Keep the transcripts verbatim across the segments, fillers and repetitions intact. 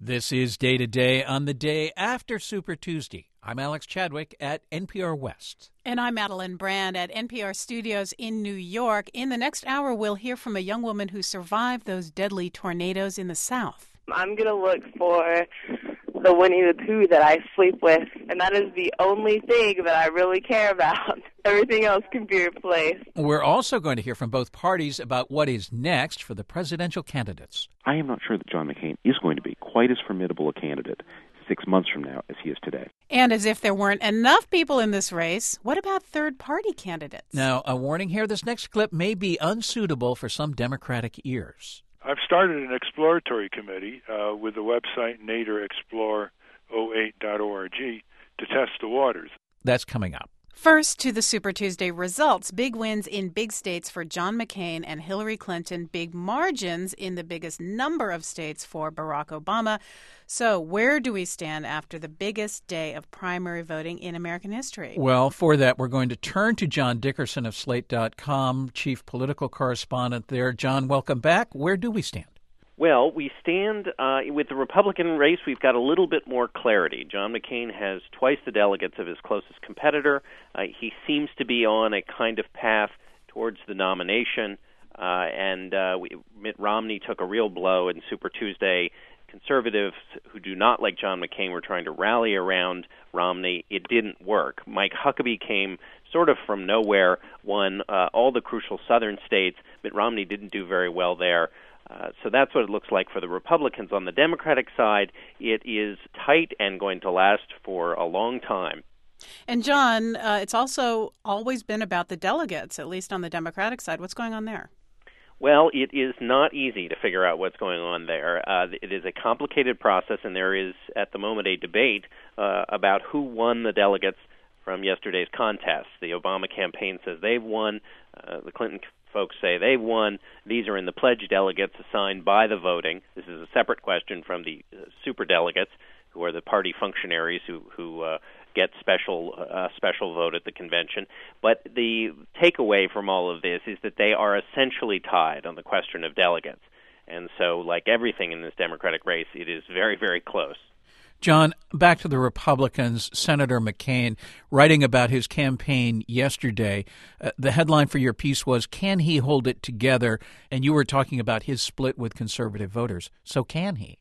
This is Day to Day on the day after Super Tuesday. I'm Alex Chadwick at N P R West. And I'm Madeline Brand at N P R Studios in New York. In the next hour, we'll hear from a young woman who survived those deadly tornadoes in the South. I'm going to look for the Winnie the Pooh that I sleep with, and that is the only thing that I really care about. Everything else can be replaced. We're also going to hear from both parties about what is next for the presidential candidates. I am not sure that John McCain is going to be quite as formidable a candidate six months from now as he is today. And as if there weren't enough people in this race, what about third-party candidates? Now, a warning here, this next clip may be unsuitable for some Democratic ears. I've started an exploratory committee uh, with the website nader explore oh eight dot org to test the waters. That's coming up. First, to the Super Tuesday results. Big wins in big states for John McCain and Hillary Clinton. Big margins in the biggest number of states for Barack Obama. So where do we stand after the biggest day of primary voting in American history? Well, for that, we're going to turn to John Dickerson of Slate dot com, chief political correspondent there. John, welcome back. Where do we stand? Well, we stand uh, with the Republican race. We've got a little bit more clarity. John McCain has twice the delegates of his closest competitor. Uh, he seems to be on a kind of path towards the nomination. Uh, and uh, we, Mitt Romney took a real blow in Super Tuesday. Conservatives who do not like John McCain were trying to rally around Romney. It didn't work. Mike Huckabee came sort of from nowhere, won uh, all the crucial southern states. Mitt Romney didn't do very well there. Uh, so that's what it looks like for the Republicans. On the Democratic side, it is tight and going to last for a long time. And, John, uh, it's also always been about the delegates, at least on the Democratic side. What's going on there? Well, it is not easy to figure out what's going on there. Uh, it is a complicated process, and there is, at the moment, a debate uh, about who won the delegates from yesterday's contest. The Obama campaign says they've won. Uh, the Clinton folks say they've won. These are in the pledge delegates assigned by the voting. This is a separate question from the uh, superdelegates, who are the party functionaries who who uh, get special uh, special vote at the convention. But the takeaway from all of this is that they are essentially tied on the question of delegates. And so, like everything in this Democratic race, it is very, very close. John, back to the Republicans, Senator McCain, writing about his campaign yesterday. Uh, the headline for your piece was, "Can he hold it together?" And you were talking about his split with conservative voters. So can he?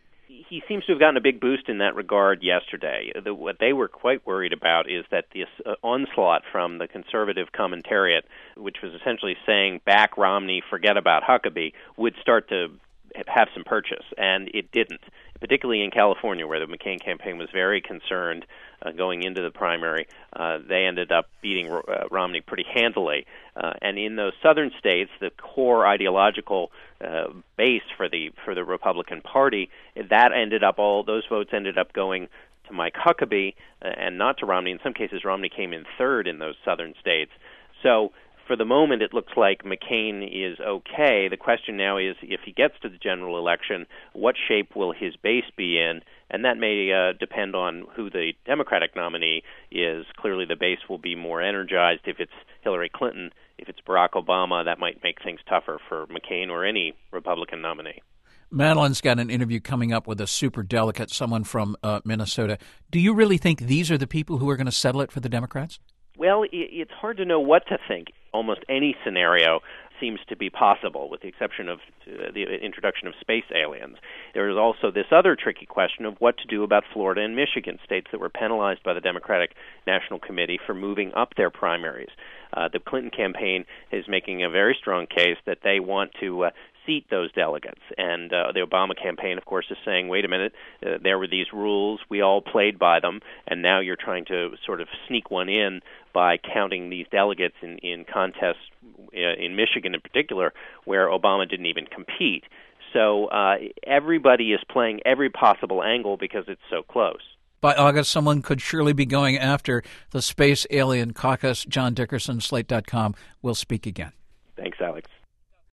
He seems to have gotten a big boost in that regard yesterday. The, what they were quite worried about is that this uh, onslaught from the conservative commentariat, which was essentially saying back Romney, forget about Huckabee, would start to have some purchase, and it didn't, particularly in California, where the McCain campaign was very concerned uh, going into the primary. Uh, they ended up beating uh, Romney pretty handily. Uh, and in those southern states, the core ideological uh, base for the for the Republican Party, that ended up all those votes ended up going to Mike Huckabee uh, and not to Romney. In some cases, Romney came in third in those southern states. So for the moment, it looks like McCain is okay. The question now is, if he gets to the general election, what shape will his base be in? And that may uh, depend on who the Democratic nominee is. Clearly, the base will be more energized if it's Hillary Clinton. If it's Barack Obama, that might make things tougher for McCain or any Republican nominee. Madeline's got an interview coming up with a super delegate, someone from uh, Minnesota. Do you really think these are the people who are going to settle it for the Democrats? Well, it's hard to know what to think. Almost any scenario seems to be possible, with the exception of uh, the introduction of space aliens. There is also this other tricky question of what to do about Florida and Michigan, states that were penalized by the Democratic National Committee for moving up their primaries. Uh, the Clinton campaign is making a very strong case that they want to uh, seat those delegates. And uh, the Obama campaign, of course, is saying, wait a minute, uh, there were these rules, we all played by them, and now you're trying to sort of sneak one in by counting these delegates in, in contests, uh, in Michigan in particular, where Obama didn't even compete. So uh, everybody is playing every possible angle because it's so close. By August, someone could surely be going after the space alien caucus. John Dickerson, Slate dot com, will speak again. Thanks, Alex.